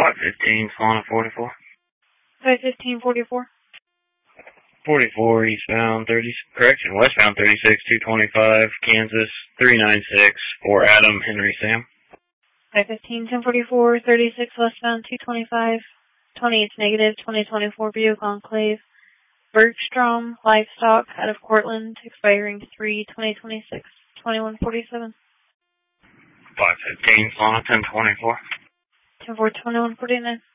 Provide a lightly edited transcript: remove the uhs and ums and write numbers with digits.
515, Solana 44. 515-44. 44 eastbound westbound 36, 225, Kansas 396 for Adam Henry Sam. 515-1044, 36 westbound 225, 28 negative, 2024 Buick Enclave. Bergstrom Livestock out of Cortland, expiring 3/2026, 2147. 515, Solana 1024. 10-4, 2149.